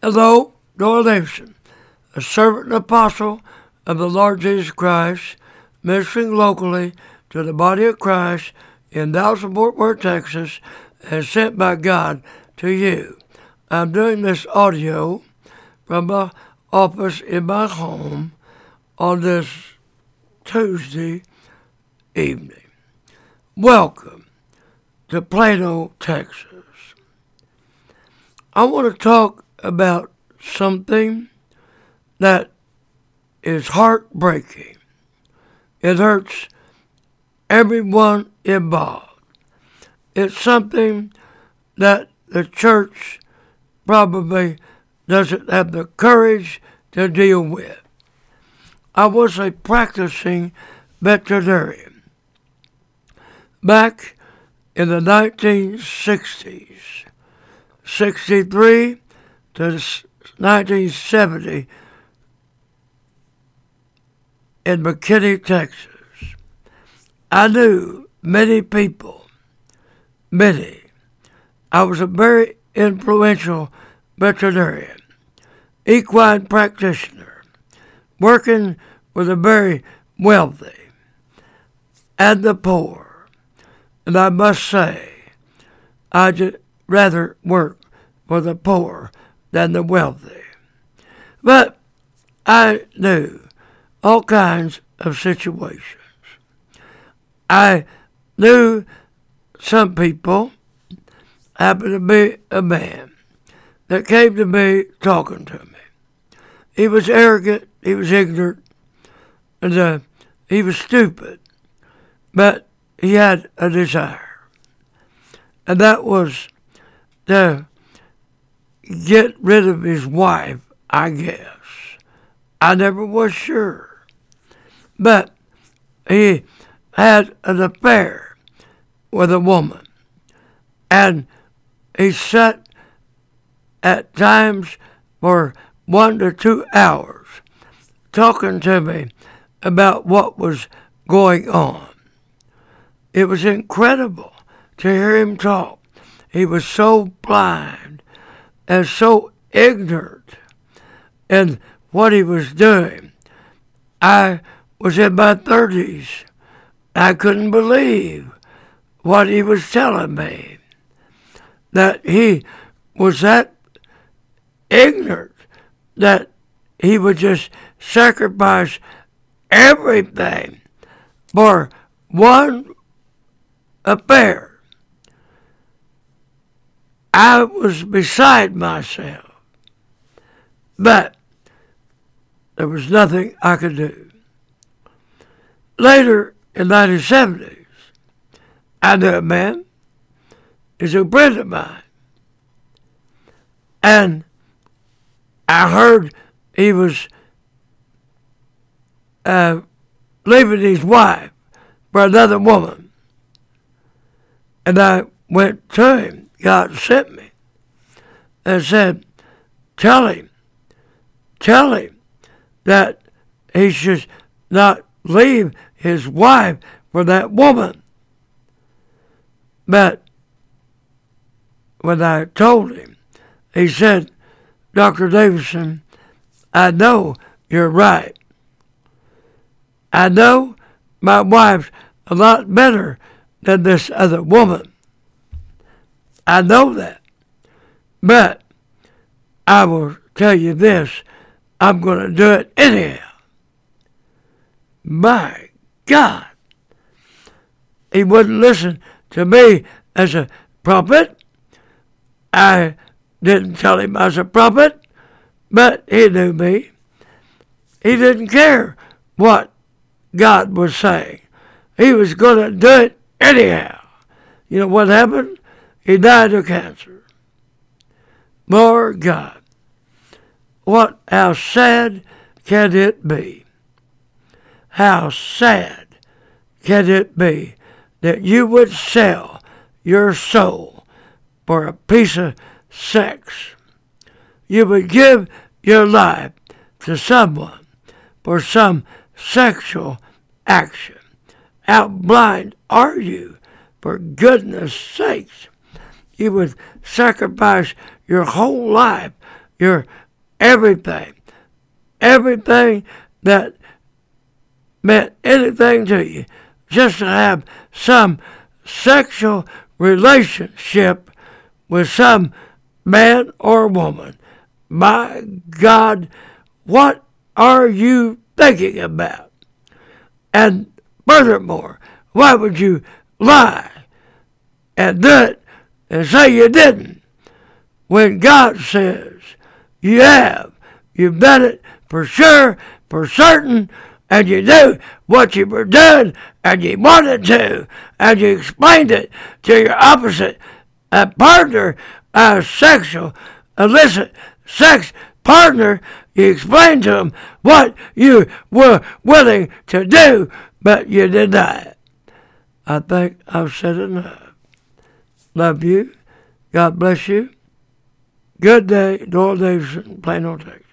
Hello, Doyle Davidson, a servant and apostle of the Lord Jesus Christ, ministering locally to the body of Christ in Dallas and Fort Worth, Texas, and sent by God to you. I'm doing this audio from my office in my home on this Tuesday evening. Welcome to Plano, Texas. I want to talk about something that is heartbreaking. It hurts everyone involved. It's something that the church probably doesn't have the courage to deal with. I was a practicing veterinarian back in the 1960s, 63 to 1970 in McKinney, Texas. I knew many people, many. I was a very influential veterinarian, equine practitioner, working with the very wealthy and the poor. And I must say, I'd rather work for the poor than the wealthy. But I knew all kinds of situations. I knew some people, happened to be a man, that came to me talking to me. He was arrogant, he was ignorant, and he was stupid, but he had a desire. And that was to get rid of his wife, I guess. I never was sure. But he had an affair with a woman. And he sat at times for 1 to 2 hours talking to me about what was going on. It was incredible to hear him talk. He was so blind and so ignorant in what he was doing. I was in my 30s. I couldn't believe what he was telling me, that he was that ignorant that he would just sacrifice everything for one affair. I was beside myself, but there was nothing I could do. Later in the 1970s, I knew a man. He's a friend of mine. And I heard he was leaving his wife for another woman. And I went to him. God sent me and said, tell him that he should not leave his wife for that woman. But when I told him, he said, Dr. Davidson, I know you're right. I know my wife's a lot better than this other woman. I know that. But I will tell you this, I'm going to do it anyhow. My God. He wouldn't listen to me as a prophet. I didn't tell him I was a prophet, but he knew me. He didn't care what God was saying. He was going to do it anyhow. You know what happened? He died of cancer. Lord God, how sad can it be? How sad can it be that you would sell your soul for a piece of sex? You would give your life to someone for some sexual action. How blind are you, for goodness sakes? You would sacrifice your whole life, your everything. Everything that meant anything to you. Just to have some sexual relationship with some man or woman. My God, what are you thinking about? And furthermore, why would you lie and do it and say you didn't when God says you have? You've done it for sure, for certain, and you knew what you were doing, and you wanted to, and you explained it to your opposite partner, sexual, illicit sex partner. You explained to them what you were willing to do, but you did not. I think I've said enough. Love you. God bless you. Good day. Doyle Davidson, Plano, Texas.